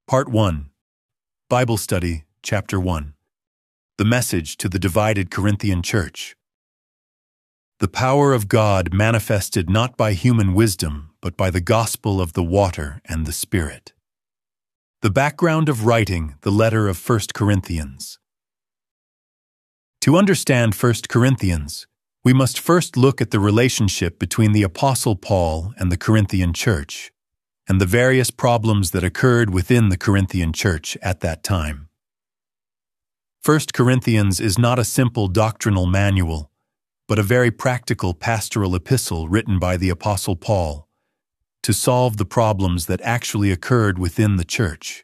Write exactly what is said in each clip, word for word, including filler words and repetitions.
Part one. Bible Study, Chapter one. The Message to the Divided Corinthian Church. The power of God manifested not by human wisdom, but by the gospel of the water and the Spirit. The background of writing the letter of First Corinthians. To understand First Corinthians, we must first look at the relationship between the Apostle Paul and the Corinthian church, and the various problems that occurred within the Corinthian church at that time. First Corinthians is not a simple doctrinal manual, but a very practical pastoral epistle written by the Apostle Paul to solve the problems that actually occurred within the church.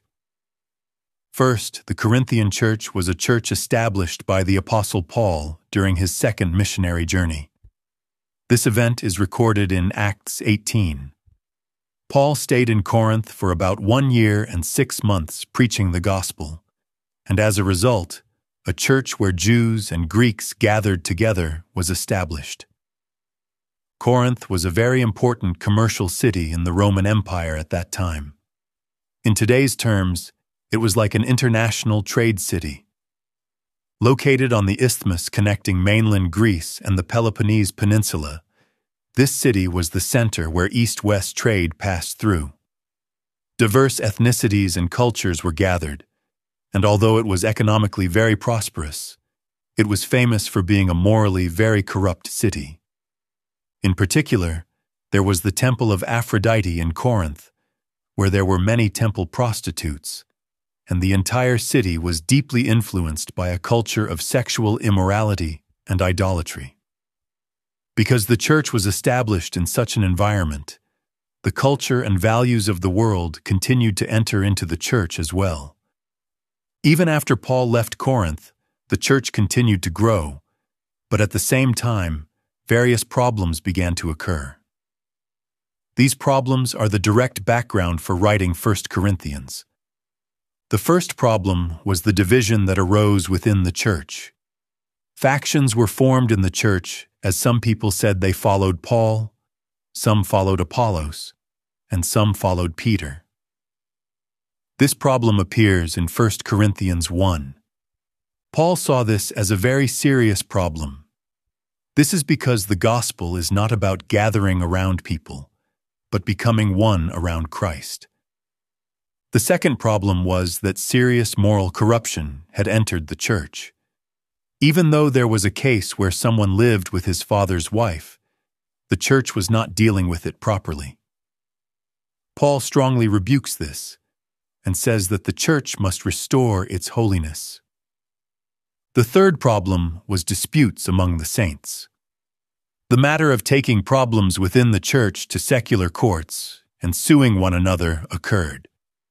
First, the Corinthian church was a church established by the Apostle Paul during his second missionary journey. This event is recorded in Acts eighteen. Paul stayed in Corinth for about one year and six months preaching the gospel, and as a result, a church where Jews and Greeks gathered together was established. Corinth was a very important commercial city in the Roman Empire at that time. In today's terms, it was like an international trade city. Located on the isthmus connecting mainland Greece and the Peloponnese Peninsula, this city was the center where east-west trade passed through. Diverse ethnicities and cultures were gathered, and although it was economically very prosperous, it was famous for being a morally very corrupt city. In particular, there was the temple of Aphrodite in Corinth, where there were many temple prostitutes, and the entire city was deeply influenced by a culture of sexual immorality and idolatry. Because the church was established in such an environment, the culture and values of the world continued to enter into the church as well. Even after Paul left Corinth, the church continued to grow, but at the same time, various problems began to occur. These problems are the direct background for writing First Corinthians. The first problem was the division that arose within the church. Factions were formed in the church as some people said they followed Paul, some followed Apollos, and some followed Peter. This problem appears in First Corinthians one. Paul saw this as a very serious problem. This is because the gospel is not about gathering around people, but becoming one around Christ. The second problem was that serious moral corruption had entered the church. Even though there was a case where someone lived with his father's wife, the church was not dealing with it properly. Paul strongly rebukes this and says that the church must restore its holiness. The third problem was disputes among the saints. The matter of taking problems within the church to secular courts and suing one another occurred.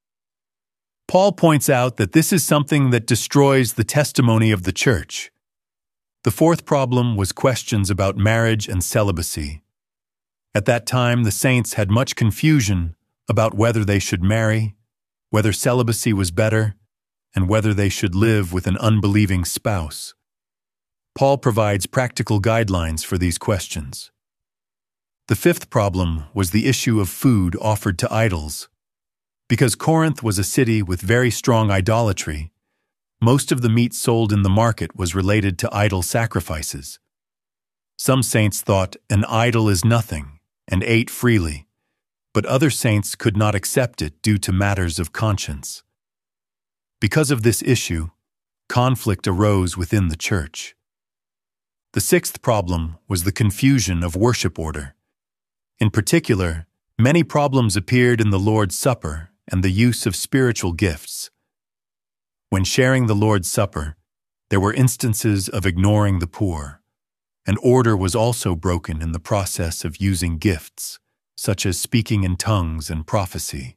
Paul points out that this is something that destroys the testimony of the church. The fourth problem was questions about marriage and celibacy. At that time, the saints had much confusion about whether they should marry, whether celibacy was better, and whether they should live with an unbelieving spouse. Paul provides practical guidelines for these questions. The fifth problem was the issue of food offered to idols. Because Corinth was a city with very strong idolatry, most of the meat sold in the market was related to idol sacrifices. Some saints thought an idol is nothing and ate freely, but other saints could not accept it due to matters of conscience. Because of this issue, conflict arose within the church. The sixth problem was the confusion of worship order. In particular, many problems appeared in the Lord's Supper and the use of spiritual gifts. When sharing the Lord's Supper, there were instances of ignoring the poor, and order was also broken in the process of using gifts, such as speaking in tongues and prophecy.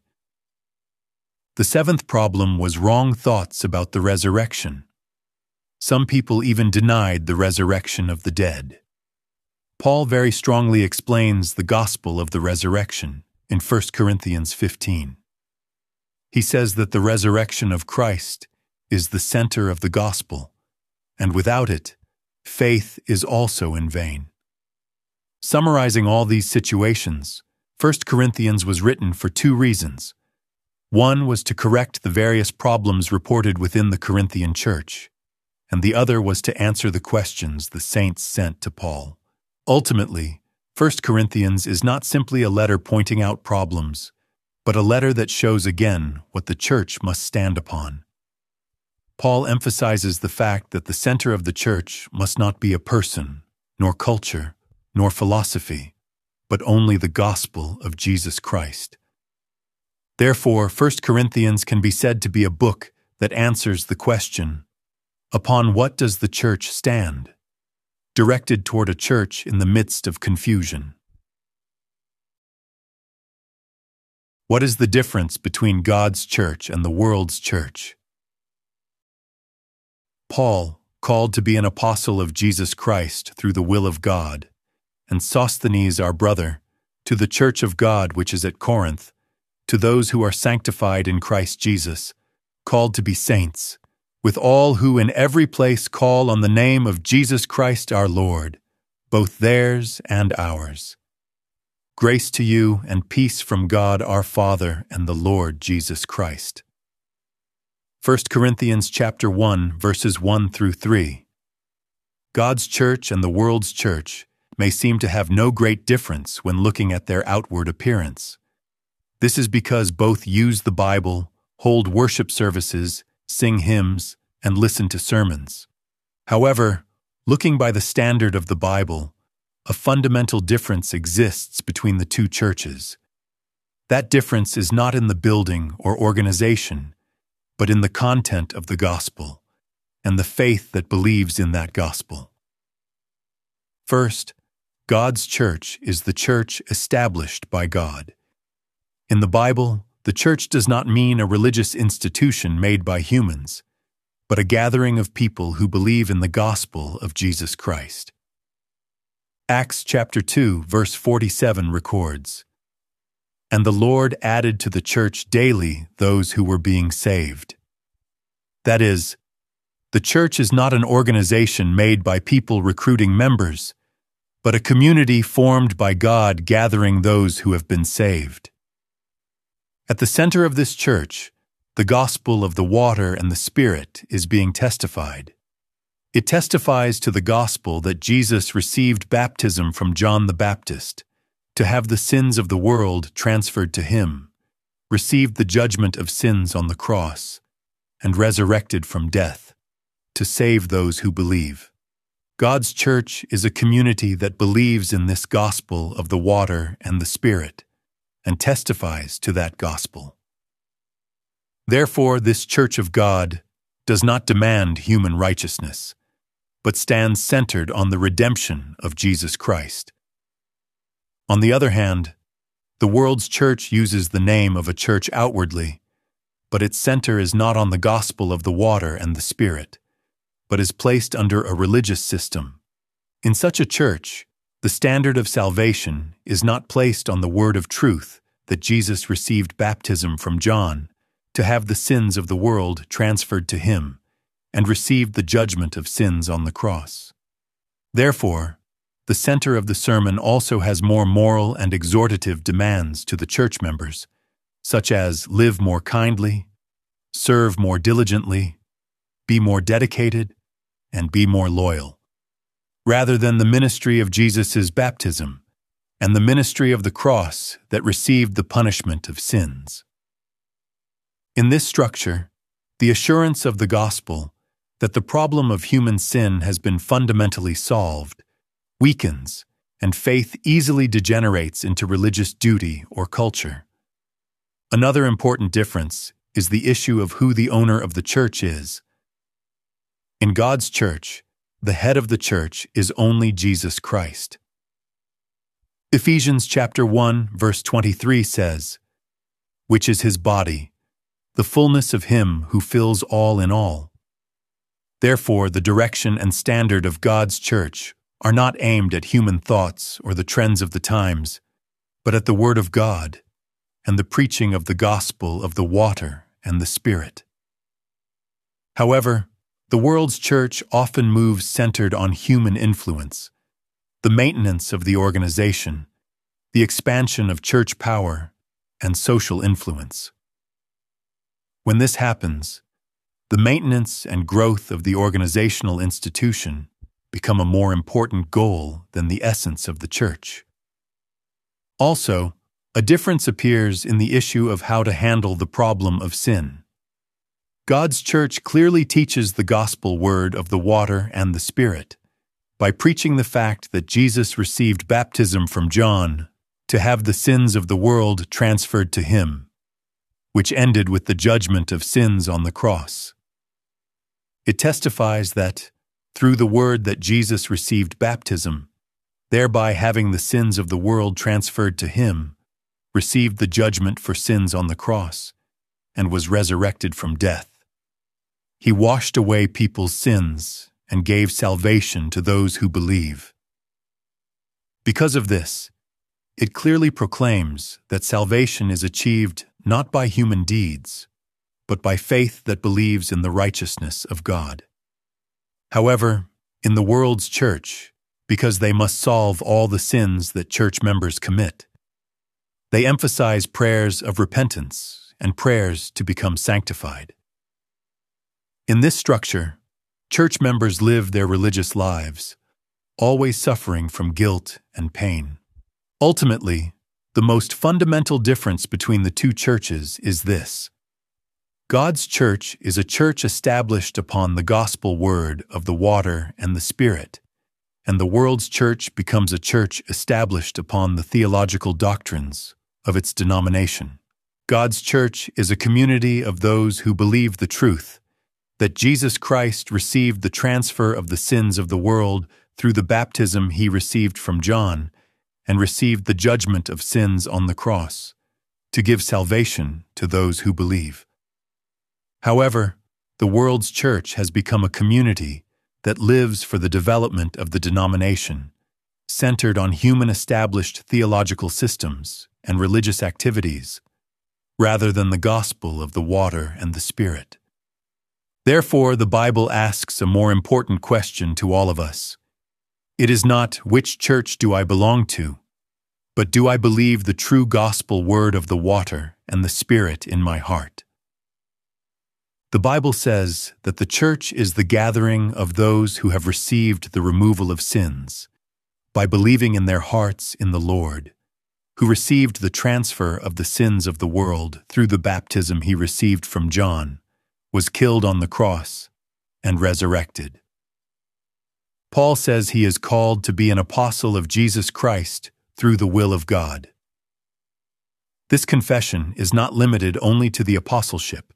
The seventh problem was wrong thoughts about the resurrection. Some people even denied the resurrection of the dead. Paul very strongly explains the gospel of the resurrection in First Corinthians fifteen. He says that the resurrection of Christ is the center of the gospel, and without it, faith is also in vain. Summarizing all these situations, First Corinthians was written for two reasons. One was to correct the various problems reported within the Corinthian church, and the other was to answer the questions the saints sent to Paul. Ultimately, First Corinthians is not simply a letter pointing out problems, but a letter that shows again what the church must stand upon. Paul emphasizes the fact that the center of the church must not be a person, nor culture, nor philosophy, but only the gospel of Jesus Christ. Therefore, First Corinthians can be said to be a book that answers the question, upon what does the church stand? Directed toward a church in the midst of confusion. What is the difference between God's church and the world's church? Paul, called to be an apostle of Jesus Christ through the will of God, and Sosthenes our brother, to the church of God which is at Corinth, to those who are sanctified in Christ Jesus, called to be saints, with all who in every place call on the name of Jesus Christ our Lord, both theirs and ours. Grace to you and peace from God our Father and the Lord Jesus Christ. First Corinthians chapter one, verses one through three. God's church and the world's church may seem to have no great difference when looking at their outward appearance. This is because both use the Bible, hold worship services, sing hymns, and listen to sermons. However, looking by the standard of the Bible, a fundamental difference exists between the two churches. That difference is not in the building or organization, but in the content of the gospel and the faith that believes in that gospel. First, God's church is the church established by God. In the Bible, the church does not mean a religious institution made by humans, but a gathering of people who believe in the gospel of Jesus Christ. Acts chapter two, verse forty-seven records, "And the Lord added to the church daily those who were being saved." That is, the church is not an organization made by people recruiting members, but a community formed by God gathering those who have been saved. At the center of this church, the gospel of the water and the Spirit is being testified. It testifies to the gospel that Jesus received baptism from John the Baptist, to have the sins of the world transferred to him, received the judgment of sins on the cross, and resurrected from death, to save those who believe. God's church is a community that believes in this gospel of the water and the Spirit, and testifies to that gospel. Therefore, this church of God does not demand human righteousness, but stands centered on the redemption of Jesus Christ. On the other hand, the world's church uses the name of a church outwardly, but its center is not on the gospel of the water and the Spirit, but is placed under a religious system. In such a church, the standard of salvation is not placed on the word of truth that Jesus received baptism from John to have the sins of the world transferred to him and received the judgment of sins on the cross. Therefore, the center of the sermon also has more moral and exhortative demands to the church members, such as live more kindly, serve more diligently, be more dedicated, and be more loyal, rather than the ministry of Jesus' baptism and the ministry of the cross that received the punishment of sins. In this structure, the assurance of the gospel that the problem of human sin has been fundamentally solved weakens, and faith easily degenerates into religious duty or culture. Another important difference is the issue of who the owner of the church is. In God's church, the head of the church is only Jesus Christ. Ephesians chapter one, verse twenty-three says, "Which is his body, the fullness of him who fills all in all." Therefore, the direction and standard of God's church are not aimed at human thoughts or the trends of the times, but at the Word of God and the preaching of the gospel of the water and the Spirit. However, the world's church often moves centered on human influence, the maintenance of the organization, the expansion of church power, and social influence. When this happens, the maintenance and growth of the organizational institution become a more important goal than the essence of the church. Also, a difference appears in the issue of how to handle the problem of sin. God's church clearly teaches the gospel word of the water and the Spirit by preaching the fact that Jesus received baptism from John to have the sins of the world transferred to him, which ended with the judgment of sins on the cross. It testifies that, through the word that Jesus received baptism, thereby having the sins of the world transferred to him, received the judgment for sins on the cross, and was resurrected from death. He washed away people's sins and gave salvation to those who believe. Because of this, it clearly proclaims that salvation is achieved not by human deeds, but by faith that believes in the righteousness of God. However, in the world's church, because they must solve all the sins that church members commit, they emphasize prayers of repentance and prayers to become sanctified. In this structure, church members live their religious lives, always suffering from guilt and pain. Ultimately, the most fundamental difference between the two churches is this: God's church is a church established upon the gospel word of the water and the Spirit, and the world's church becomes a church established upon the theological doctrines of its denomination. God's church is a community of those who believe the truth that Jesus Christ received the transfer of the sins of the world through the baptism he received from John and received the judgment of sins on the cross to give salvation to those who believe. However, the world's church has become a community that lives for the development of the denomination, centered on human-established theological systems and religious activities, rather than the gospel of the water and the Spirit. Therefore, the Bible asks a more important question to all of us. It is not, which church do I belong to, but do I believe the true gospel word of the water and the Spirit in my heart? The Bible says that the church is the gathering of those who have received the removal of sins by believing in their hearts in the Lord, who received the transfer of the sins of the world through the baptism he received from John, was killed on the cross, and resurrected. Paul says he is called to be an apostle of Jesus Christ through the will of God. This confession is not limited only to the apostleship.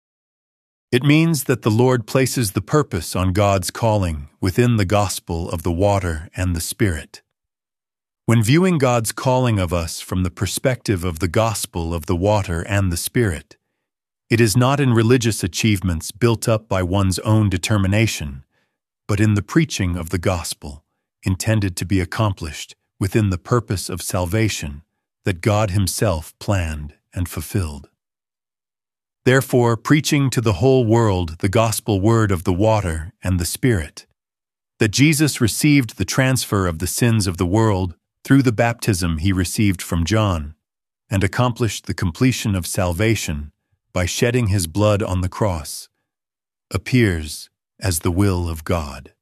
It means that the Lord places the purpose on God's calling within the gospel of the water and the Spirit. When viewing God's calling of us from the perspective of the gospel of the water and the Spirit, it is not in religious achievements built up by one's own determination, but in the preaching of the gospel, intended to be accomplished within the purpose of salvation that God Himself planned and fulfilled. Therefore, preaching to the whole world the gospel word of the water and the Spirit, that Jesus received the transfer of the sins of the world through the baptism He received from John, and accomplished the completion of salvation by shedding His blood on the cross, appears as the will of God.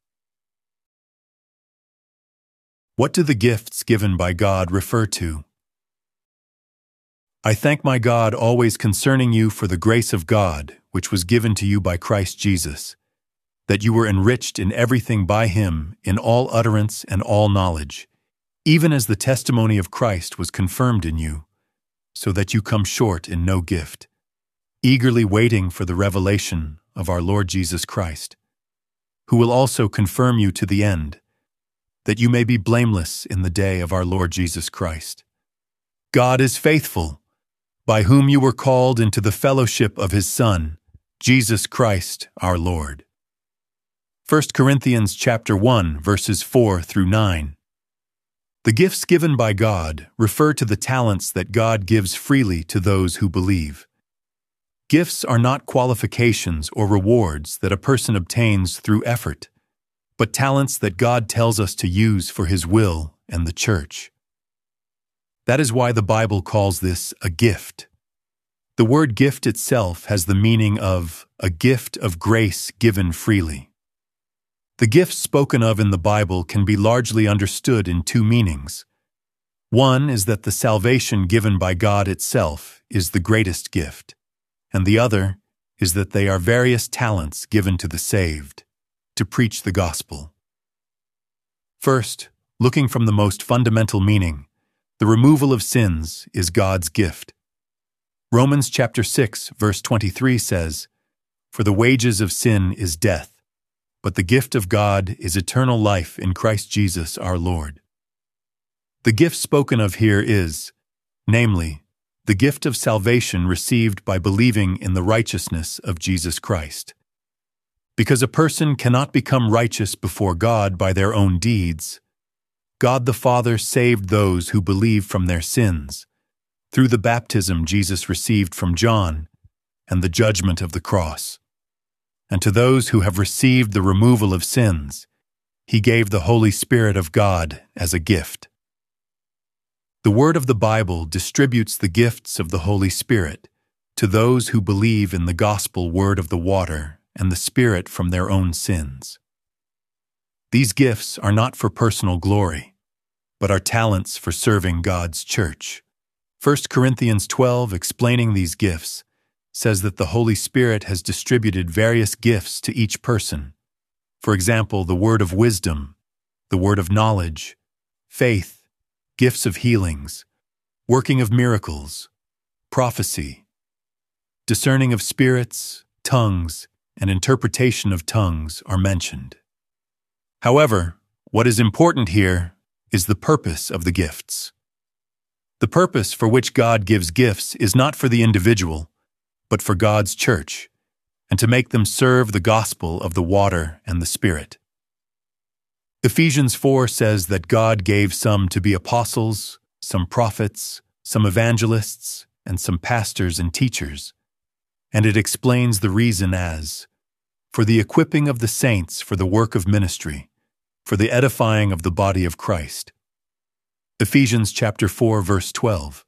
What do the gifts given by God refer to? I thank my God always concerning you for the grace of God, which was given to you by Christ Jesus, that you were enriched in everything by Him, in all utterance and all knowledge, even as the testimony of Christ was confirmed in you, so that you come short in no gift, eagerly waiting for the revelation of our Lord Jesus Christ, who will also confirm you to the end, that you may be blameless in the day of our Lord Jesus Christ. God is faithful, by whom you were called into the fellowship of His Son, Jesus Christ our Lord. First Corinthians chapter one, verses four through nine. The gifts given by God refer to the talents that God gives freely to those who believe. Gifts are not qualifications or rewards that a person obtains through effort, but talents that God tells us to use for His will and the church. That is why the Bible calls this a gift. The word gift itself has the meaning of a gift of grace given freely. The gifts spoken of in the Bible can be largely understood in two meanings. One is that the salvation given by God itself is the greatest gift, and the other is that they are various talents given to the saved to preach the gospel. First, looking from the most fundamental meaning, the removal of sins is God's gift. Romans chapter six, verse twenty-three says, "For the wages of sin is death, but the gift of God is eternal life in Christ Jesus our Lord." The gift spoken of here is, namely, the gift of salvation received by believing in the righteousness of Jesus Christ. Because a person cannot become righteous before God by their own deeds, God the Father saved those who believe from their sins, through the baptism Jesus received from John and the judgment of the cross. And to those who have received the removal of sins, He gave the Holy Spirit of God as a gift. The Word of the Bible distributes the gifts of the Holy Spirit to those who believe in the gospel word of the water and the Spirit from their own sins. These gifts are not for personal glory, but are talents for serving God's church. First Corinthians twelve, explaining these gifts, says that the Holy Spirit has distributed various gifts to each person. For example, the word of wisdom, the word of knowledge, faith, gifts of healings, working of miracles, prophecy, discerning of spirits, tongues, and interpretation of tongues are mentioned. However, what is important here is the purpose of the gifts. The purpose for which God gives gifts is not for the individual, but for God's church, and to make them serve the gospel of the water and the Spirit. Ephesians four says that God gave some to be apostles, some prophets, some evangelists, and some pastors and teachers, and it explains the reason as, for the equipping of the saints for the work of ministry, for the edifying of the body of Christ. Ephesians chapter four, verse twelve.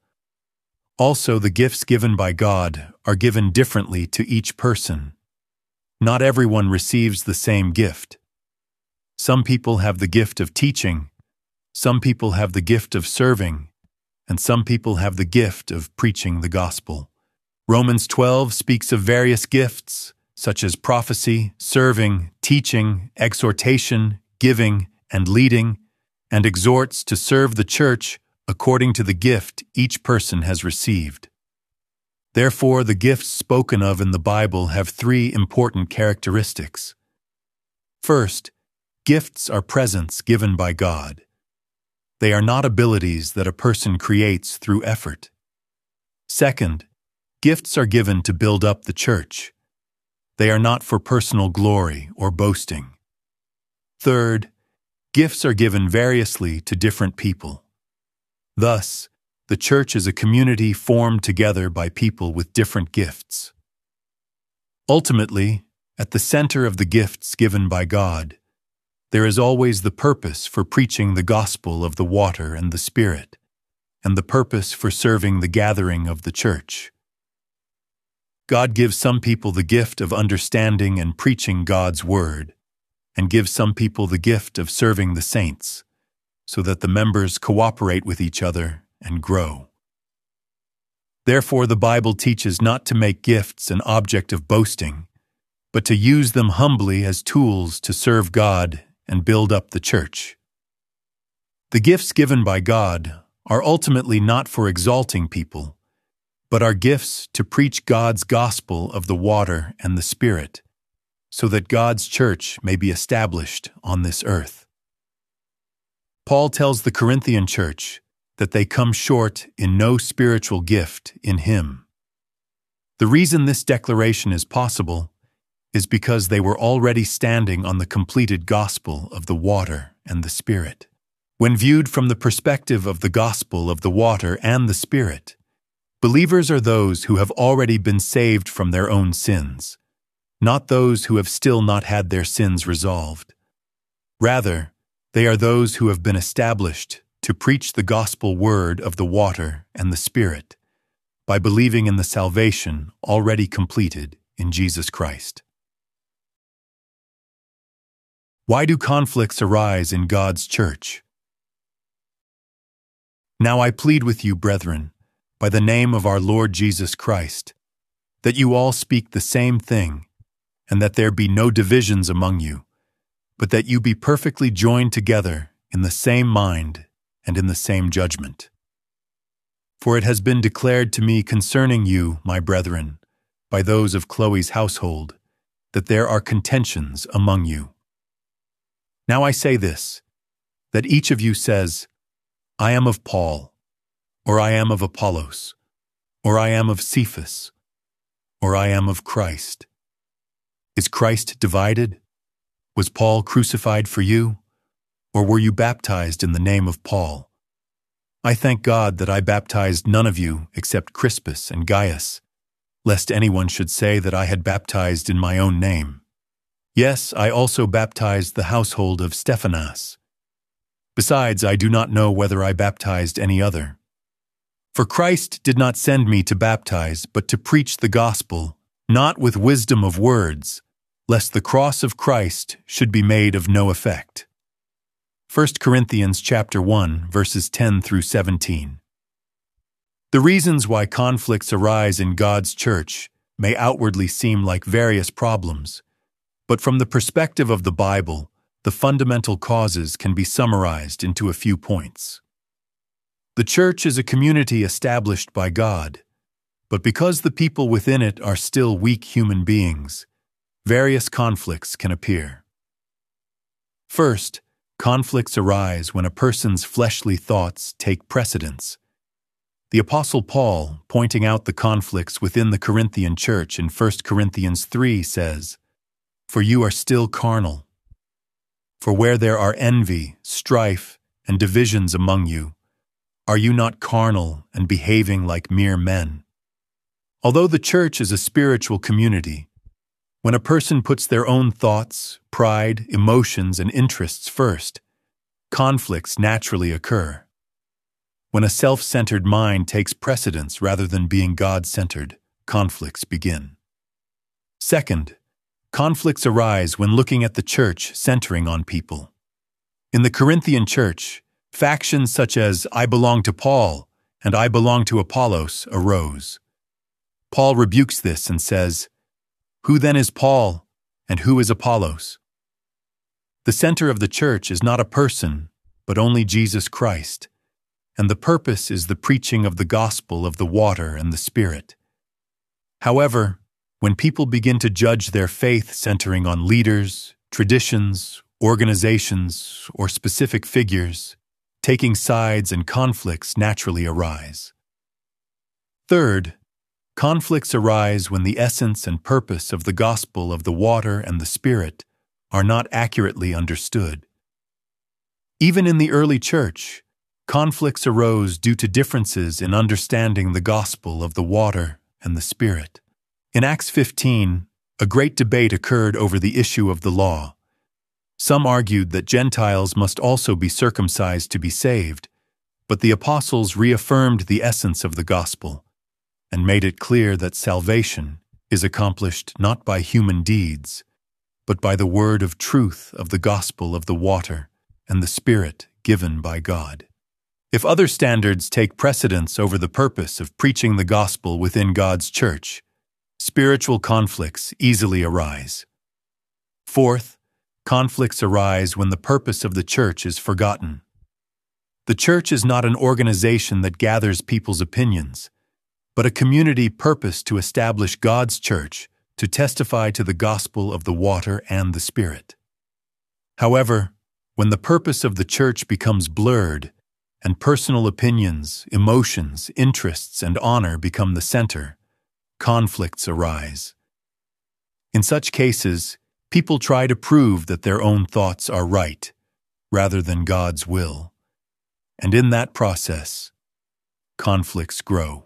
Also, the gifts given by God are given differently to each person. Not everyone receives the same gift. Some people have the gift of teaching, some people have the gift of serving, and some people have the gift of preaching the gospel. Romans twelve speaks of various gifts, such as prophecy, serving, teaching, exhortation, giving, and leading, and exhorts to serve the church according to the gift each person has received. Therefore, the gifts spoken of in the Bible have three important characteristics. First, gifts are presents given by God. They are not abilities that a person creates through effort. Second, gifts are given to build up the church. They are not for personal glory or boasting. Third, gifts are given variously to different people. Thus, the church is a community formed together by people with different gifts. Ultimately, at the center of the gifts given by God, there is always the purpose for preaching the gospel of the water and the Spirit, and the purpose for serving the gathering of the church. God gives some people the gift of understanding and preaching God's word, and gives some people the gift of serving the saints, so that the members cooperate with each other and grow. Therefore, the Bible teaches not to make gifts an object of boasting, but to use them humbly as tools to serve God and build up the church. The gifts given by God are ultimately not for exalting people, but are gifts to preach God's gospel of the water and the Spirit, so that God's church may be established on this earth. Paul tells the Corinthian church that they come short in no spiritual gift in Him. The reason this declaration is possible is because they were already standing on the completed gospel of the water and the Spirit. When viewed from the perspective of the gospel of the water and the Spirit, believers are those who have already been saved from their own sins, not those who have still not had their sins resolved. Rather, they are those who have been established to preach the gospel word of the water and the Spirit, by believing in the salvation already completed in Jesus Christ. Why do conflicts arise in God's church? Now I plead with you, brethren, by the name of our Lord Jesus Christ, that you all speak the same thing, and that there be no divisions among you, but that you be perfectly joined together in the same mind and in the same judgment. For it has been declared to me concerning you, my brethren, by those of Chloe's household, that there are contentions among you. Now I say this, that each of you says, I am of Paul, or I am of Apollos, or I am of Cephas, or I am of Christ. Is Christ divided? Was Paul crucified for you? Or were you baptized in the name of Paul? I thank God that I baptized none of you except Crispus and Gaius, lest anyone should say that I had baptized in my own name. Yes, I also baptized the household of Stephanas. Besides, I do not know whether I baptized any other. For Christ did not send me to baptize, but to preach the gospel, not with wisdom of words, lest the cross of Christ should be made of no effect. First Corinthians chapter one, verses ten through seventeen. The reasons why conflicts arise in God's church may outwardly seem like various problems, but from the perspective of the Bible, the fundamental causes can be summarized into a few points. The church is a community established by God, but because the people within it are still weak human beings, various conflicts can appear. First, conflicts arise when a person's fleshly thoughts take precedence. The Apostle Paul, pointing out the conflicts within the Corinthian church in First Corinthians three, says, For you are still carnal. For where there are envy, strife, and divisions among you, are you not carnal and behaving like mere men? Although the church is a spiritual community, when a person puts their own thoughts, pride, emotions, and interests first, conflicts naturally occur. When a self-centered mind takes precedence rather than being God-centered, conflicts begin. Second, conflicts arise when looking at the church centering on people. In the Corinthian church, factions such as I belong to Paul and I belong to Apollos arose. Paul rebukes this and says, Who then is Paul and who is Apollos? The center of the church is not a person, but only Jesus Christ, and the purpose is the preaching of the gospel of the water and the Spirit. However, when people begin to judge their faith centering on leaders, traditions, organizations, or specific figures, taking sides and conflicts naturally arise. Third, conflicts arise when the essence and purpose of the gospel of the water and the Spirit are not accurately understood. Even in the early church, conflicts arose due to differences in understanding the gospel of the water and the Spirit. In Acts fifteen, a great debate occurred over the issue of the law. Some argued that Gentiles must also be circumcised to be saved, but the apostles reaffirmed the essence of the gospel and made it clear that salvation is accomplished not by human deeds, but by the word of truth of the gospel of the water and the Spirit given by God. If other standards take precedence over the purpose of preaching the gospel within God's church, spiritual conflicts easily arise. Fourth, conflicts arise when the purpose of the church is forgotten. The church is not an organization that gathers people's opinions, but a community purposed to establish God's church to testify to the gospel of the water and the Spirit. However, when the purpose of the church becomes blurred, and personal opinions, emotions, interests, and honor become the center, conflicts arise. In such cases, people try to prove that their own thoughts are right, rather than God's will. And in that process, conflicts grow.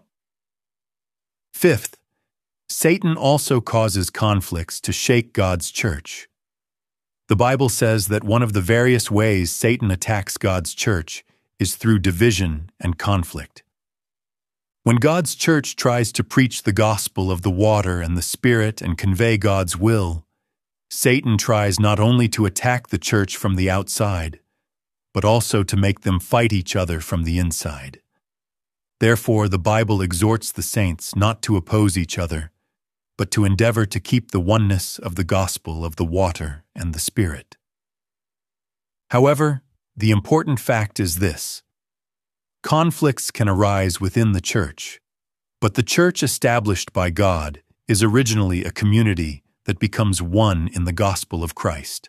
Fifth, Satan also causes conflicts to shake God's church. The Bible says that one of the various ways Satan attacks God's church is through division and conflict. When God's church tries to preach the gospel of the water and the Spirit and convey God's will, Satan tries not only to attack the church from the outside, but also to make them fight each other from the inside. Therefore, the Bible exhorts the saints not to oppose each other, but to endeavor to keep the oneness of the gospel of the water and the Spirit. However, the important fact is this: conflicts can arise within the church, but the church established by God is originally a community that becomes one in the gospel of Christ.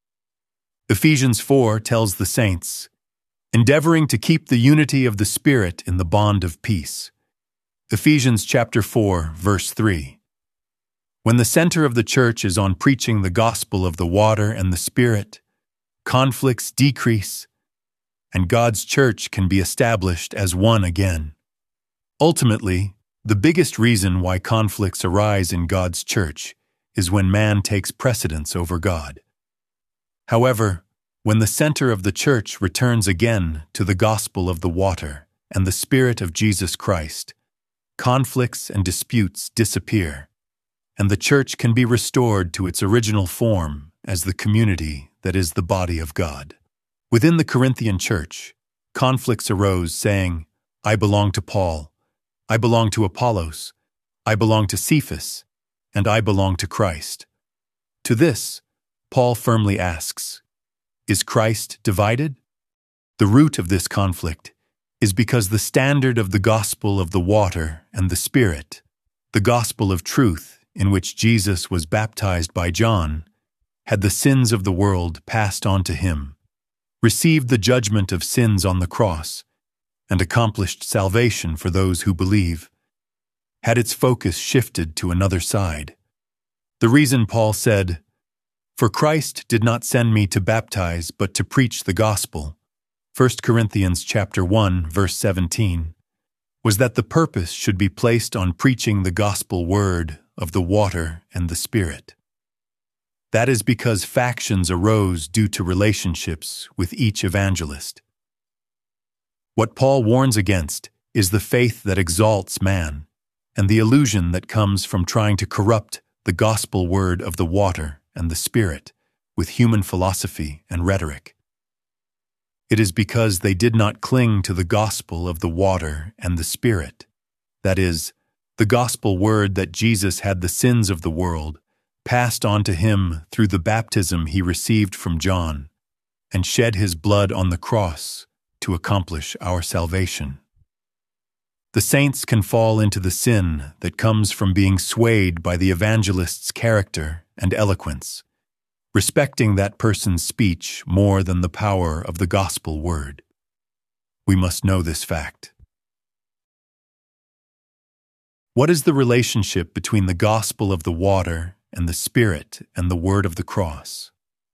Ephesians four tells the saints, endeavoring to keep the unity of the Spirit in the bond of peace. Ephesians chapter four, verse three. When the center of the church is on preaching the gospel of the water and the Spirit, conflicts decrease, and God's church can be established as one again. Ultimately, the biggest reason why conflicts arise in God's church is when man takes precedence over God. However, when the center of the church returns again to the gospel of the water and the Spirit of Jesus Christ, conflicts and disputes disappear, and the church can be restored to its original form as the community that is the body of God. Within the Corinthian church, conflicts arose saying, I belong to Paul, I belong to Apollos, I belong to Cephas, and I belong to Christ. To this, Paul firmly asks, is Christ divided? The root of this conflict is because the standard of the gospel of the water and the Spirit, the gospel of truth in which Jesus was baptized by John, had the sins of the world passed on to him, received the judgment of sins on the cross, and accomplished salvation for those who believe, had its focus shifted to another side. The reason Paul said, For Christ did not send me to baptize, but to preach the gospel, First Corinthians chapter one, verse seventeen, was that the purpose should be placed on preaching the gospel word of the water and the Spirit. That is because factions arose due to relationships with each evangelist. What Paul warns against is the faith that exalts man and the illusion that comes from trying to corrupt the gospel word of the water and the Spirit with human philosophy and rhetoric. It is because they did not cling to the gospel of the water and the Spirit, that is, the gospel word that Jesus had the sins of the world passed on to him through the baptism he received from John, and shed his blood on the cross to accomplish our salvation. The saints can fall into the sin that comes from being swayed by the evangelist's character and eloquence, respecting that person's speech more than the power of the gospel word. We must know this fact. What is the relationship between the gospel of the water and the Spirit and the word of the cross?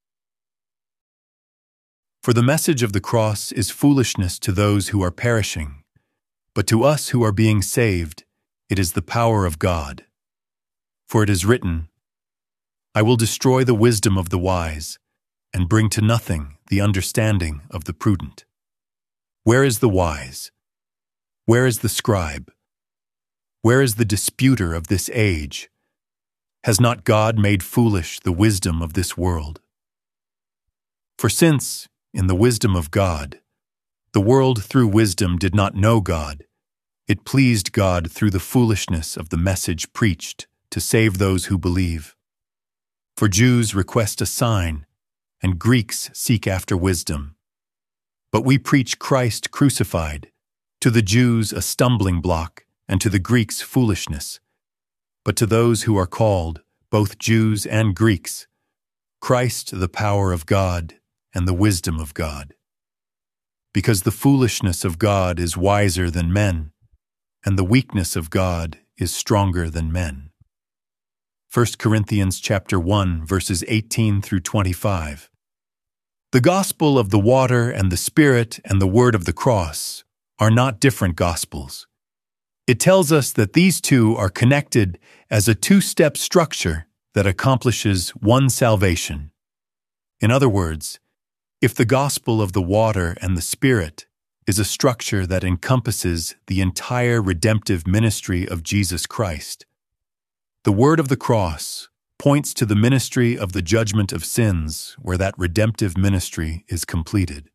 For the message of the cross is foolishness to those who are perishing, but to us who are being saved, it is the power of God. For it is written, I will destroy the wisdom of the wise, and bring to nothing the understanding of the prudent. Where is the wise? Where is the scribe? Where is the disputer of this age? Has not God made foolish the wisdom of this world? For since, in the wisdom of God, the world through wisdom did not know God, it pleased God through the foolishness of the message preached to save those who believe. For Jews request a sign, and Greeks seek after wisdom. But we preach Christ crucified, to the Jews a stumbling block, and to the Greeks foolishness. But to those who are called, both Jews and Greeks, Christ the power of God and the wisdom of God. Because the foolishness of God is wiser than men, and the weakness of God is stronger than men. First Corinthians chapter one, verses eighteen through twenty-five. The gospel of the water and the Spirit and the word of the cross are not different gospels. It tells us that these two are connected as a two-step structure that accomplishes one salvation. In other words, if the gospel of the water and the Spirit is a structure that encompasses the entire redemptive ministry of Jesus Christ. The word of the cross points to the ministry of the judgment of sins, where that redemptive ministry is completed.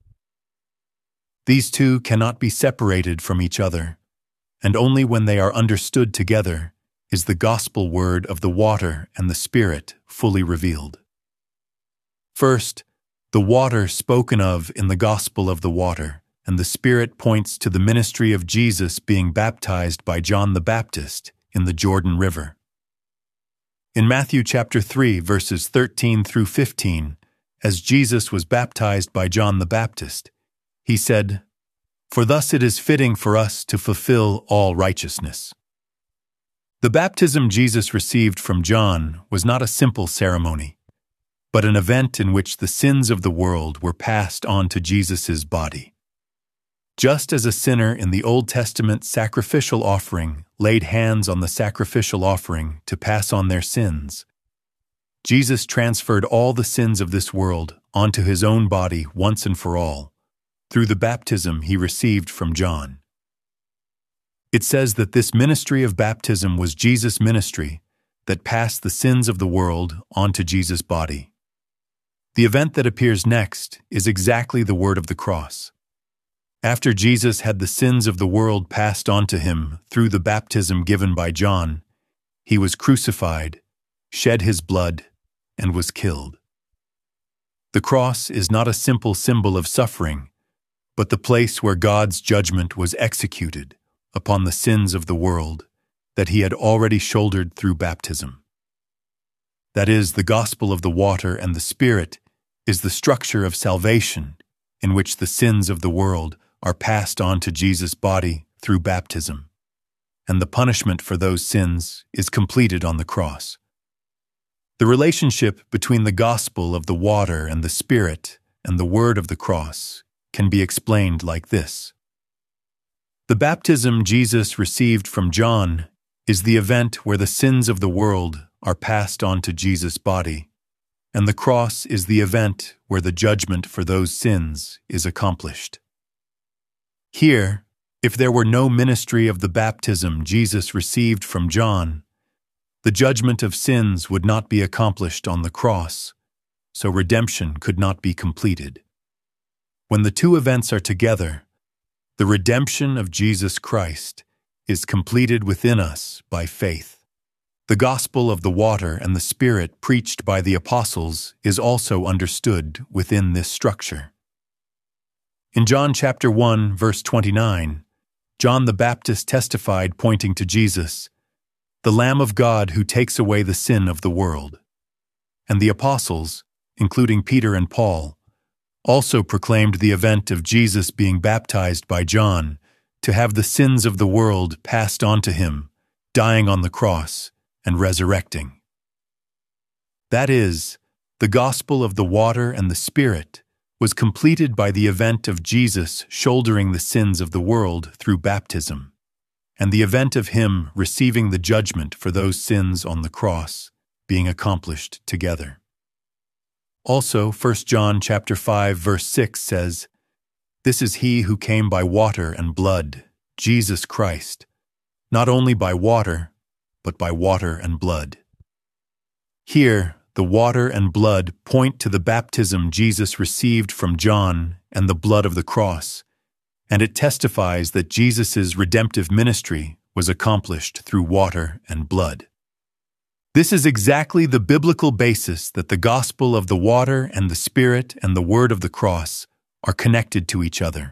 These two cannot be separated from each other, and only when they are understood together is the gospel word of the water and the Spirit fully revealed. First, the water spoken of in the gospel of the water and the Spirit points to the ministry of Jesus being baptized by John the Baptist in the Jordan River. In Matthew chapter three, verses thirteen through fifteen, as Jesus was baptized by John the Baptist, he said, "For thus it is fitting for us to fulfill all righteousness." The baptism Jesus received from John was not a simple ceremony, but an event in which the sins of the world were passed on to Jesus' body. Just as a sinner in the Old Testament sacrificial offering laid hands on the sacrificial offering to pass on their sins, Jesus transferred all the sins of this world onto his own body once and for all, through the baptism he received from John. It says that this ministry of baptism was Jesus' ministry that passed the sins of the world onto Jesus' body. The event that appears next is exactly the word of the cross. After Jesus had the sins of the world passed on to him through the baptism given by John, he was crucified, shed his blood, and was killed. The cross is not a simple symbol of suffering, but the place where God's judgment was executed upon the sins of the world that he had already shouldered through baptism. That is, the gospel of the water and the Spirit is the structure of salvation in which the sins of the world are passed on to Jesus' body through baptism, and the punishment for those sins is completed on the cross. The relationship between the gospel of the water and the Spirit and the word of the cross can be explained like this. The baptism Jesus received from John is the event where the sins of the world are passed on to Jesus' body, and the cross is the event where the judgment for those sins is accomplished. Here, if there were no ministry of the baptism Jesus received from John, the judgment of sins would not be accomplished on the cross, so redemption could not be completed. When the two events are together, the redemption of Jesus Christ is completed within us by faith. The gospel of the water and the Spirit preached by the apostles is also understood within this structure. In John chapter one, verse twenty-nine, John the Baptist testified, pointing to Jesus, "The Lamb of God who takes away the sin of the world." And the apostles, including Peter and Paul, also proclaimed the event of Jesus being baptized by John to have the sins of the world passed on to him, dying on the cross and resurrecting. That is, the gospel of the water and the Spirit was completed by the event of Jesus shouldering the sins of the world through baptism, and the event of him receiving the judgment for those sins on the cross being accomplished together. Also, First John chapter five, verse six says, "This is he who came by water and blood, Jesus Christ, not only by water, but by water and blood." Here, the water and blood point to the baptism Jesus received from John and the blood of the cross, and it testifies that Jesus' redemptive ministry was accomplished through water and blood. This is exactly the biblical basis that the gospel of the water and the Spirit and the word of the cross are connected to each other.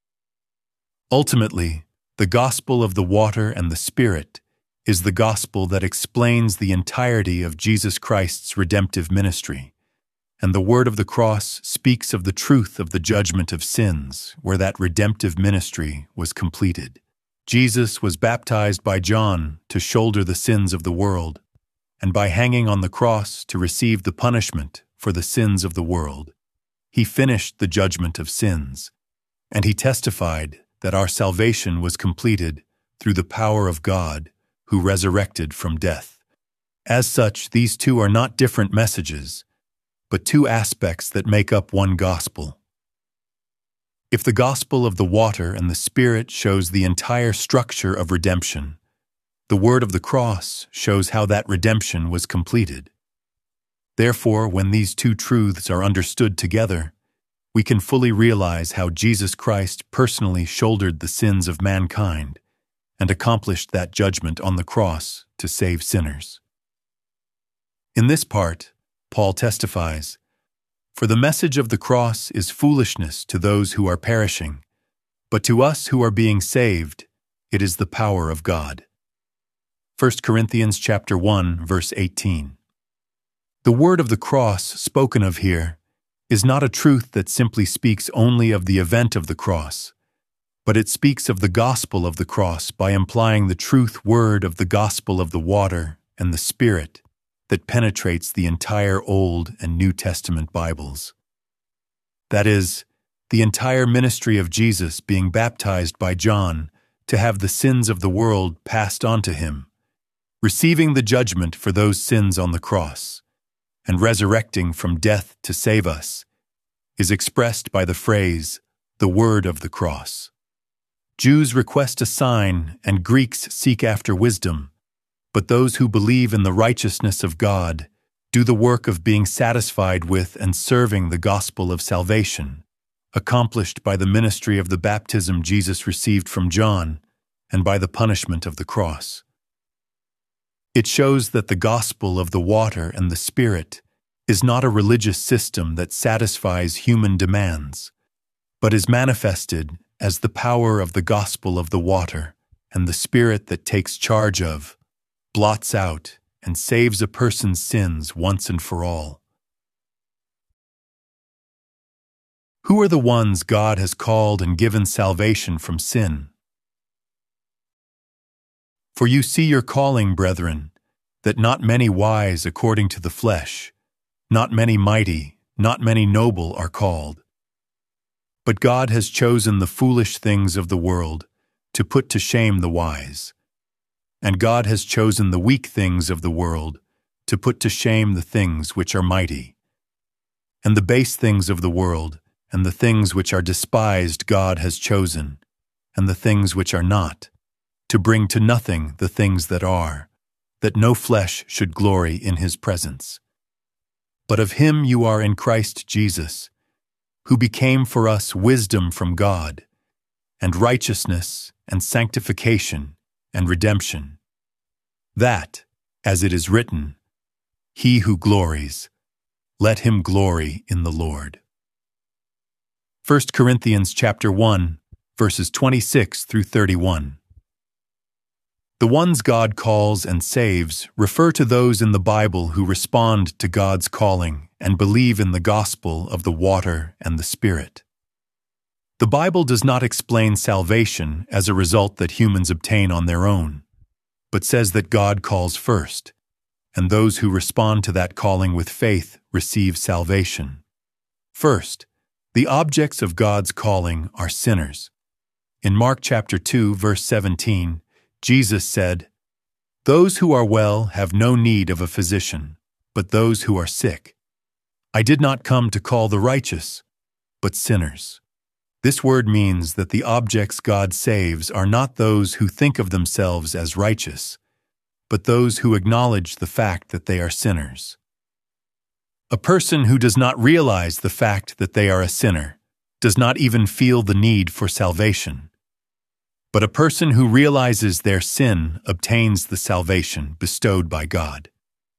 Ultimately, the gospel of the water and the Spirit is the gospel that explains the entirety of Jesus Christ's redemptive ministry, and the word of the cross speaks of the truth of the judgment of sins, where that redemptive ministry was completed. Jesus was baptized by John to shoulder the sins of the world, and by hanging on the cross to receive the punishment for the sins of the world, he finished the judgment of sins, and he testified that our salvation was completed through the power of God, who resurrected from death. As such, these two are not different messages, but two aspects that make up one gospel. If the gospel of the water and the Spirit shows the entire structure of redemption, the word of the cross shows how that redemption was completed. Therefore, when these two truths are understood together, we can fully realize how Jesus Christ personally shouldered the sins of mankind and accomplished that judgment on the cross to save sinners. In this part, Paul testifies, "For the message of the cross is foolishness to those who are perishing, but to us who are being saved, it is the power of God." First Corinthians chapter one, verse eighteen. The word of the cross spoken of here is not a truth that simply speaks only of the event of the cross, but it speaks of the gospel of the cross by implying the truth word of the gospel of the water and the Spirit that penetrates the entire Old and New Testament Bibles. That is, the entire ministry of Jesus being baptized by John to have the sins of the world passed on to him, receiving the judgment for those sins on the cross, and resurrecting from death to save us, is expressed by the phrase, "the word of the cross." Jews request a sign and Greeks seek after wisdom, but those who believe in the righteousness of God do the work of being satisfied with and serving the gospel of salvation, accomplished by the ministry of the baptism Jesus received from John and by the punishment of the cross. It shows that the gospel of the water and the Spirit is not a religious system that satisfies human demands, but is manifested as the power of the gospel of the water and the Spirit that takes charge of, blots out, and saves a person's sins once and for all. Who are the ones God has called and given salvation from sin? For you see your calling, brethren, that not many wise according to the flesh, not many mighty, not many noble are called. But God has chosen the foolish things of the world to put to shame the wise. And God has chosen the weak things of the world to put to shame the things which are mighty. And the base things of the world and the things which are despised God has chosen, and the things which are not, to bring to nothing the things that are, that no flesh should glory in his presence. But of him you are in Christ Jesus, who became for us wisdom from God, and righteousness, and sanctification, and redemption. That, as it is written, "He who glories, let him glory in the Lord." First Corinthians chapter one, verses twenty-six through thirty-one. The ones God calls and saves refer to those in the Bible who respond to God's calling and believe in the gospel of the water and the Spirit. The Bible does not explain salvation as a result that humans obtain on their own, but says that God calls first, and those who respond to that calling with faith receive salvation. First, the objects of God's calling are sinners. In Mark chapter two, verse seventeen, Jesus said, "Those who are well have no need of a physician, but those who are sick. I did not come to call the righteous, but sinners." This word means that the objects God saves are not those who think of themselves as righteous, but those who acknowledge the fact that they are sinners. A person who does not realize the fact that they are a sinner does not even feel the need for salvation. But a person who realizes their sin obtains the salvation bestowed by God.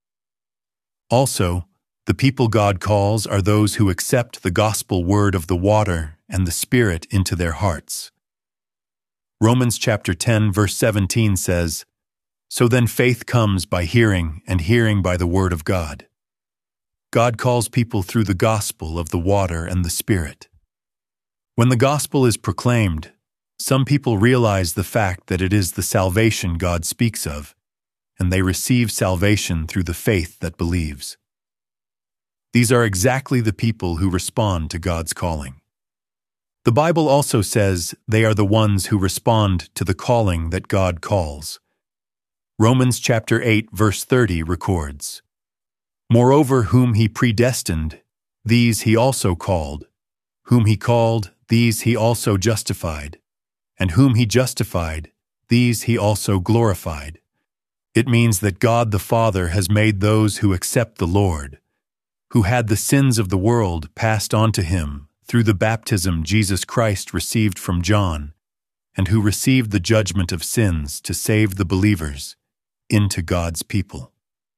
Also, the people God calls are those who accept the gospel word of the water and the Spirit into their hearts. Romans chapter ten, verse seventeen says, "So then faith comes by hearing, and hearing by the word of God." God calls people through the gospel of the water and the Spirit. When the gospel is proclaimed, some people realize the fact that it is the salvation God speaks of, and they receive salvation through the faith that believes. These are exactly the people who respond to God's calling. The Bible also says they are the ones who respond to the calling that God calls. Romans chapter eight, verse thirty records, "Moreover, whom he predestined, these he also called. Whom he called, these he also justified, and whom he justified, these he also glorified. It means that God the Father has made those who accept the Lord, who had the sins of the world passed on to him through the baptism Jesus Christ received from John, and who received the judgment of sins to save the believers into God's people.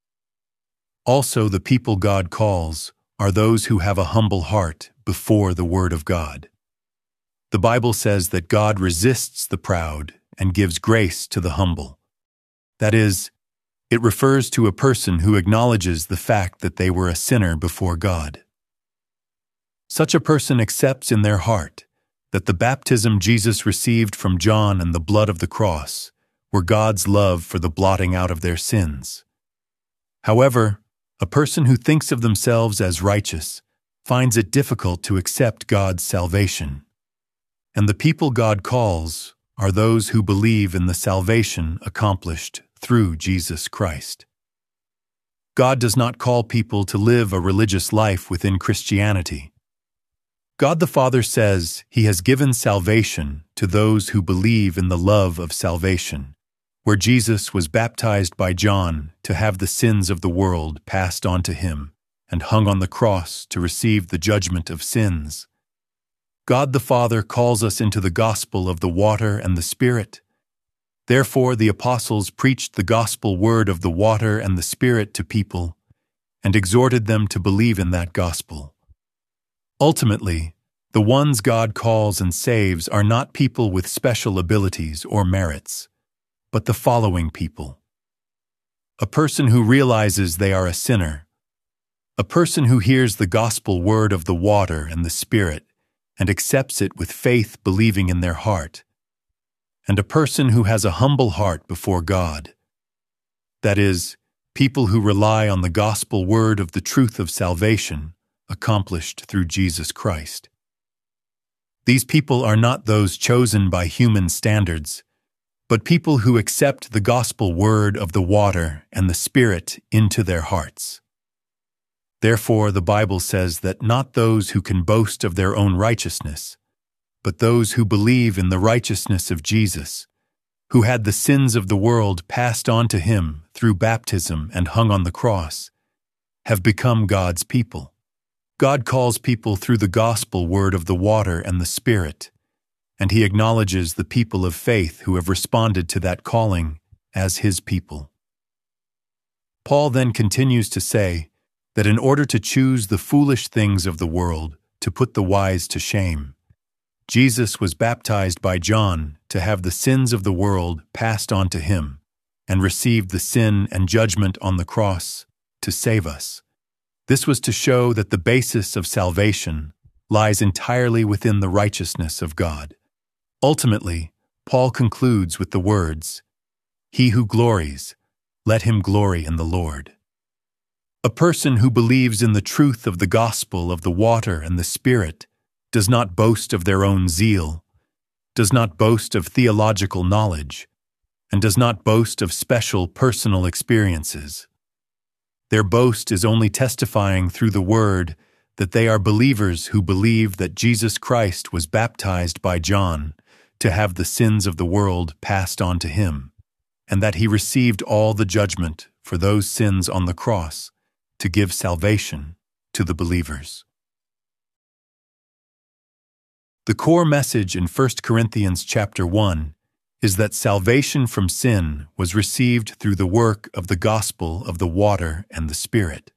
Also, the people God calls are those who have a humble heart before the Word of God. The Bible says that God resists the proud and gives grace to the humble. That is, it refers to a person who acknowledges the fact that they were a sinner before God. Such a person accepts in their heart that the baptism Jesus received from John and the blood of the cross were God's love for the blotting out of their sins. However, a person who thinks of themselves as righteous finds it difficult to accept God's salvation. And the people God calls are those who believe in the salvation accomplished through Jesus Christ. God does not call people to live a religious life within Christianity. God the Father says He has given salvation to those who believe in the love of salvation, where Jesus was baptized by John to have the sins of the world passed on to Him and hung on the cross to receive the judgment of sins. God the Father calls us into the gospel of the water and the Spirit. Therefore, the apostles preached the gospel word of the water and the Spirit to people and exhorted them to believe in that gospel. Ultimately, the ones God calls and saves are not people with special abilities or merits, but the following people: a person who realizes they are a sinner, a person who hears the gospel word of the water and the Spirit and accepts it with faith, believing in their heart, and a person who has a humble heart before God. That is, people who rely on the gospel word of the truth of salvation accomplished through Jesus Christ. These people are not those chosen by human standards, but people who accept the gospel word of the water and the Spirit into their hearts. Therefore, the Bible says that not those who can boast of their own righteousness, but those who believe in the righteousness of Jesus, who had the sins of the world passed on to Him through baptism and hung on the cross, have become God's people. God calls people through the gospel word of the water and the Spirit, and He acknowledges the people of faith who have responded to that calling as His people. Paul then continues to say that in order to choose the foolish things of the world to put the wise to shame, Jesus was baptized by John to have the sins of the world passed on to Him and received the sin and judgment on the cross to save us. This was to show that the basis of salvation lies entirely within the righteousness of God. Ultimately, Paul concludes with the words, "He who glories, let him glory in the Lord." A person who believes in the truth of the gospel of the water and the Spirit does not boast of their own zeal, does not boast of theological knowledge, and does not boast of special personal experiences. Their boast is only testifying through the Word that they are believers who believe that Jesus Christ was baptized by John to have the sins of the world passed on to Him, and that He received all the judgment for those sins on the cross to give salvation to the believers. The core message in First Corinthians chapter one is that salvation from sin was received through the work of the gospel of the water and the Spirit.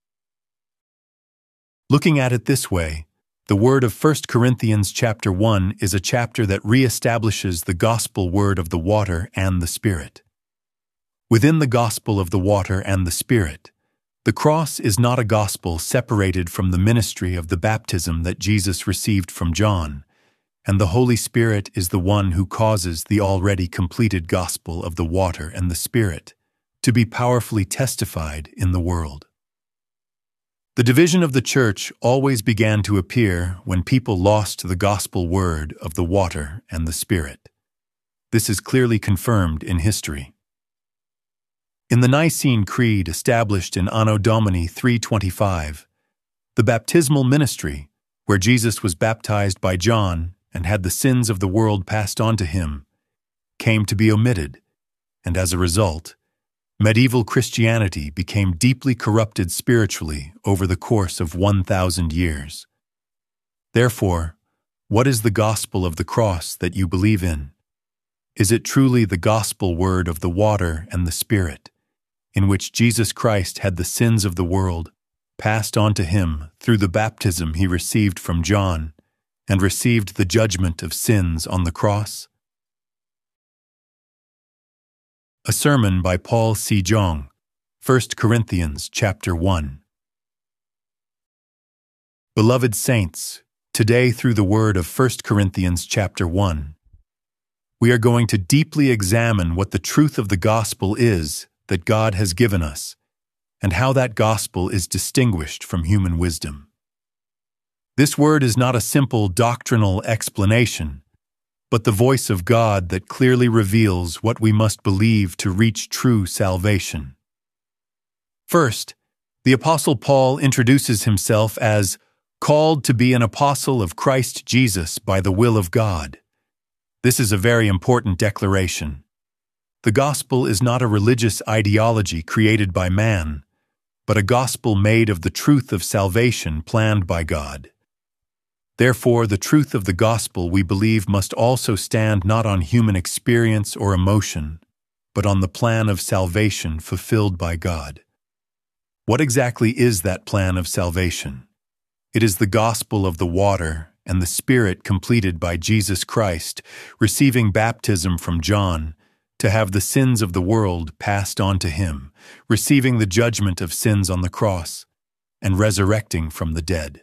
Looking at it this way, the word of First Corinthians chapter one is a chapter that reestablishes the gospel word of the water and the Spirit. Within the gospel of the water and the Spirit, the cross is not a gospel separated from the ministry of the baptism that Jesus received from John, and the Holy Spirit is the one who causes the already completed gospel of the water and the Spirit to be powerfully testified in the world. The division of the church always began to appear when people lost the gospel word of the water and the Spirit. This is clearly confirmed in history. In the Nicene Creed established in Anno Domini three twenty-five, the baptismal ministry where Jesus was baptized by John and had the sins of the world passed on to him, came to be omitted, and as a result, medieval Christianity became deeply corrupted spiritually over the course of one thousand years. Therefore, what is the gospel of the cross that you believe in? Is it truly the gospel word of the water and the Spirit, in which Jesus Christ had the sins of the world passed on to him through the baptism he received from John and received the judgment of sins on the cross? A sermon by Paul C. Jong, First Corinthians chapter one. Beloved saints, today through the word of First Corinthians chapter one, we are going to deeply examine what the truth of the gospel is that God has given us, and how that gospel is distinguished from human wisdom. This word is not a simple doctrinal explanation, but the voice of God that clearly reveals what we must believe to reach true salvation. First, the Apostle Paul introduces himself as called to be an apostle of Christ Jesus by the will of God. This is a very important declaration. The gospel is not a religious ideology created by man, but a gospel made of the truth of salvation planned by God. Therefore, the truth of the gospel we believe must also stand not on human experience or emotion, but on the plan of salvation fulfilled by God. What exactly is that plan of salvation? It is the gospel of the water and the Spirit completed by Jesus Christ, receiving baptism from John, to have the sins of the world passed on to him, receiving the judgment of sins on the cross, and resurrecting from the dead.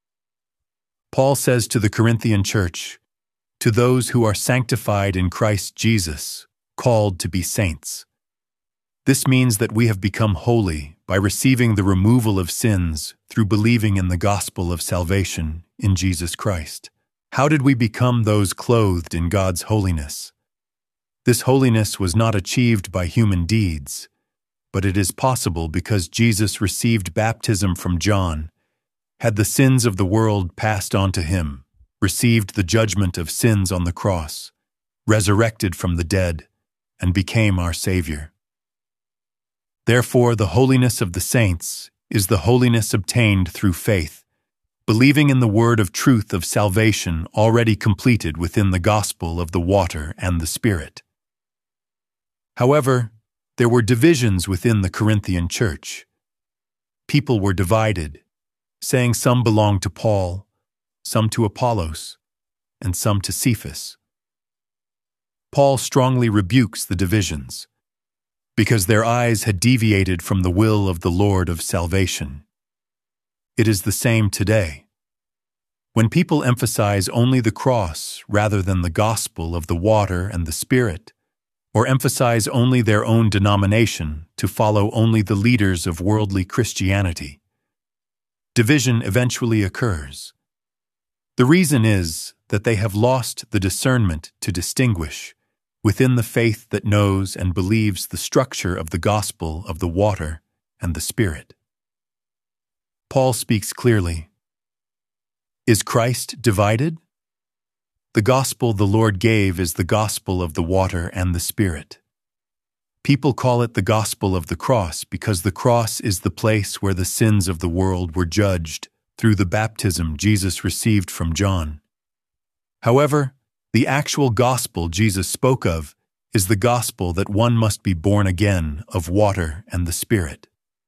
Paul says to the Corinthian church, to those who are sanctified in Christ Jesus, called to be saints. This means that we have become holy by receiving the removal of sins through believing in the gospel of salvation in Jesus Christ. How did we become those clothed in God's holiness? This holiness was not achieved by human deeds, but it is possible because Jesus received baptism from John, had the sins of the world passed on to him, received the judgment of sins on the cross, resurrected from the dead, and became our Savior. Therefore, the holiness of the saints is the holiness obtained through faith, believing in the word of truth of salvation already completed within the gospel of the water and the Spirit. However, there were divisions within the Corinthian church. People were divided, saying some belonged to Paul, some to Apollos, and some to Cephas. Paul strongly rebukes the divisions, because their eyes had deviated from the will of the Lord of salvation. It is the same today. When people emphasize only the cross rather than the gospel of the water and the Spirit, or emphasize only their own denomination to follow only the leaders of worldly Christianity, division eventually occurs. The reason is that they have lost the discernment to distinguish within the faith that knows and believes the structure of the gospel of the water and the Spirit. Paul speaks clearly. Is Christ divided? The gospel the Lord gave is the gospel of the water and the Spirit. People call it the gospel of the cross because the cross is the place where the sins of the world were judged through the baptism Jesus received from John. However, the actual gospel Jesus spoke of is the gospel that one must be born again of water and the Spirit.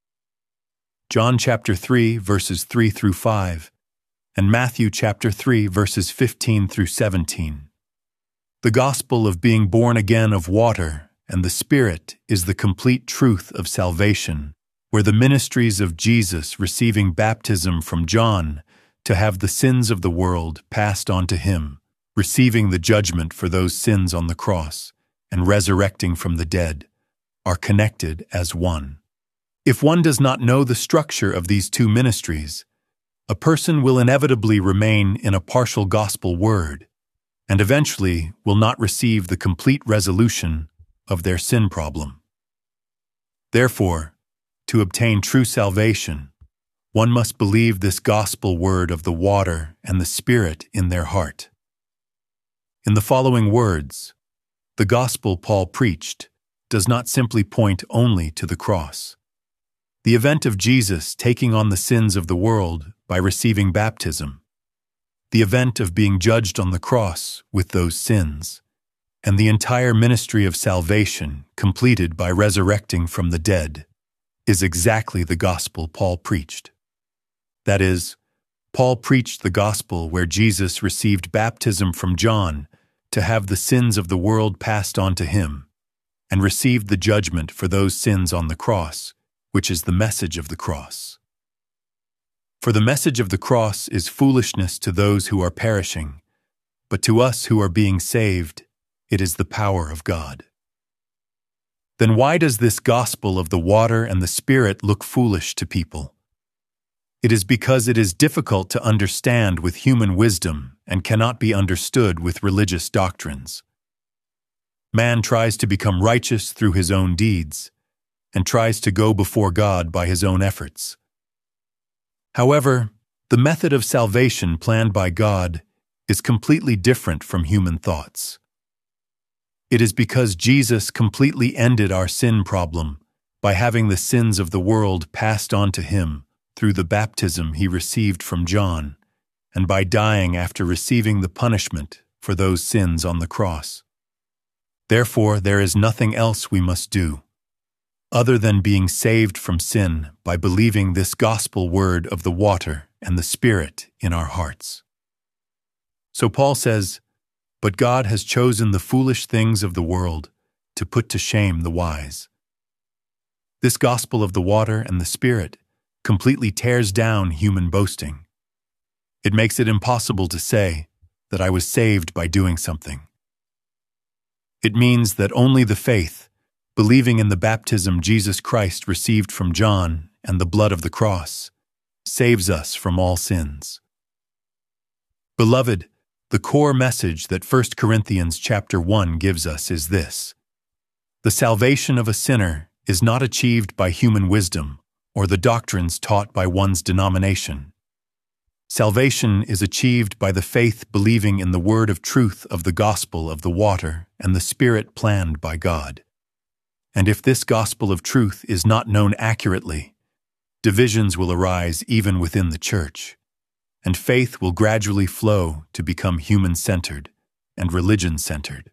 John chapter three, verses three through five, and Matthew chapter three, verses fifteen through seventeen. The gospel of being born again of water and the Spirit is the complete truth of salvation, where the ministries of Jesus receiving baptism from John to have the sins of the world passed on to him, receiving the judgment for those sins on the cross, and resurrecting from the dead, are connected as one. If one does not know the structure of these two ministries, a person will inevitably remain in a partial gospel word, and eventually will not receive the complete resolution of their sin problem. Therefore, to obtain true salvation, One must believe this gospel word of the water and the Spirit in their heart. In the following words, the gospel Paul preached does not simply point only to the cross. The event of Jesus taking on the sins of the world by receiving baptism, the event of being judged on the cross with those sins, and the entire ministry of salvation completed by resurrecting from the dead is exactly the gospel Paul preached. That is, Paul preached the gospel where Jesus received baptism from John to have the sins of the world passed on to him, and received the judgment for those sins on the cross, which is the message of the cross. For the message of the cross is foolishness to those who are perishing, but to us who are being saved, it is the power of God. Then why does this gospel of the water and the Spirit look foolish to people? It is because it is difficult to understand with human wisdom and cannot be understood with religious doctrines. Man tries to become righteous through his own deeds, and tries to go before God by his own efforts. However, the method of salvation planned by God is completely different from human thoughts. It is because Jesus completely ended our sin problem by having the sins of the world passed on to him through the baptism he received from John, and by dying after receiving the punishment for those sins on the cross. Therefore, there is nothing else we must do, other than being saved from sin by believing this gospel word of the water and the Spirit in our hearts. So Paul says, "But God has chosen the foolish things of the world to put to shame the wise." This gospel of the water and the Spirit completely tears down human boasting. It makes it impossible to say that I was saved by doing something. It means that only the faith, believing in the baptism Jesus Christ received from John and the blood of the cross, saves us from all sins. Beloved, the core message that First Corinthians chapter one gives us is this: the salvation of a sinner is not achieved by human wisdom or the doctrines taught by one's denomination. Salvation is achieved by the faith believing in the word of truth of the gospel of the water and the Spirit planned by God. And if this gospel of truth is not known accurately, divisions will arise even within the church, and faith will gradually flow to become human-centered and religion-centered.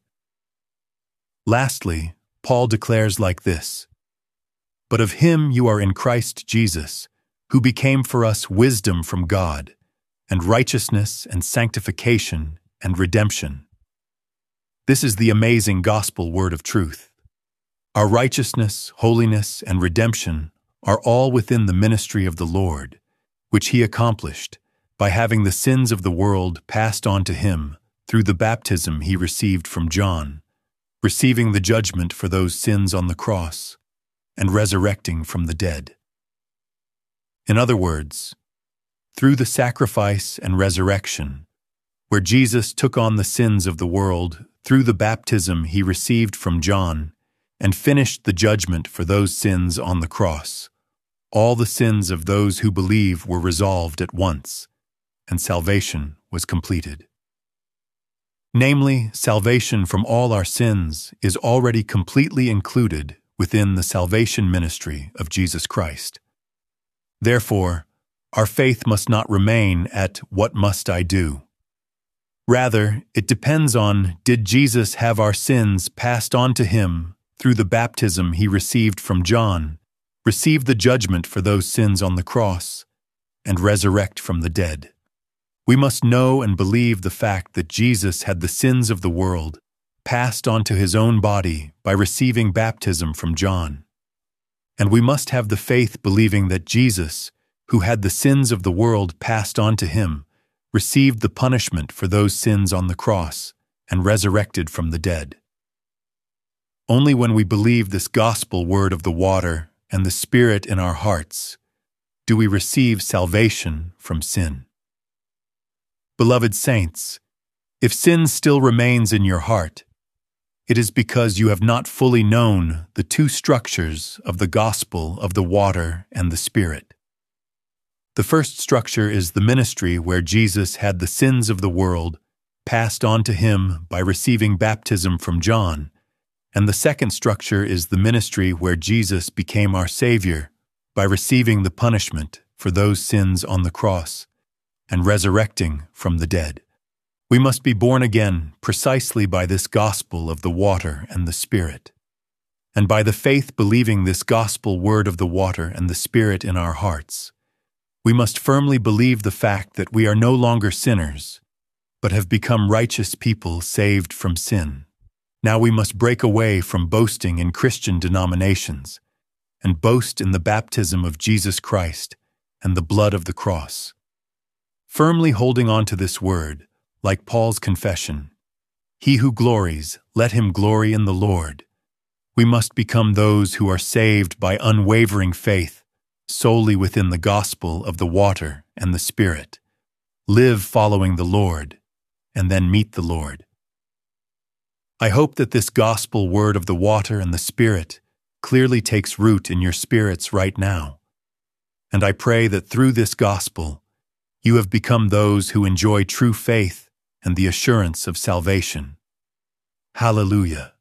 Lastly, Paul declares like this: "But of him you are in Christ Jesus, who became for us wisdom from God, and righteousness and sanctification and redemption." This is the amazing gospel word of truth. Our righteousness, holiness, and redemption are all within the ministry of the Lord, which he accomplished by having the sins of the world passed on to him through the baptism he received from John, receiving the judgment for those sins on the cross, and resurrecting from the dead. In other words, through the sacrifice and resurrection, where Jesus took on the sins of the world through the baptism he received from John and finished the judgment for those sins on the cross, all the sins of those who believe were resolved at once, and salvation was completed. Namely, salvation from all our sins is already completely included within the salvation ministry of Jesus Christ. Therefore, our faith must not remain at "what must I do?" Rather, it depends on, did Jesus have our sins passed on to him through the baptism he received from John, receive the judgment for those sins on the cross, and resurrect from the dead? We must know and believe the fact that Jesus had the sins of the world passed onto his own body by receiving baptism from John. And we must have the faith believing that Jesus, who had the sins of the world passed on to him, received the punishment for those sins on the cross and resurrected from the dead. Only when we believe this gospel word of the water and the Spirit in our hearts do we receive salvation from sin. Beloved saints, if sin still remains in your heart, it is because you have not fully known the two structures of the gospel of the water and the Spirit. The first structure is the ministry where Jesus had the sins of the world passed on to him by receiving baptism from John, and the second structure is the ministry where Jesus became our Savior by receiving the punishment for those sins on the cross and resurrecting from the dead. We must be born again precisely by this gospel of the water and the Spirit. And by the faith believing this gospel word of the water and the Spirit in our hearts, we must firmly believe the fact that we are no longer sinners, but have become righteous people saved from sin. Now we must break away from boasting in Christian denominations and boast in the baptism of Jesus Christ and the blood of the cross. Firmly holding on to this word, like Paul's confession, "He who glories, let him glory in the Lord," we must become those who are saved by unwavering faith solely within the gospel of the water and the Spirit, live following the Lord, and then meet the Lord. I hope that this gospel word of the water and the Spirit clearly takes root in your spirits right now, and I pray that through this gospel you have become those who enjoy true faith and the assurance of salvation. Hallelujah.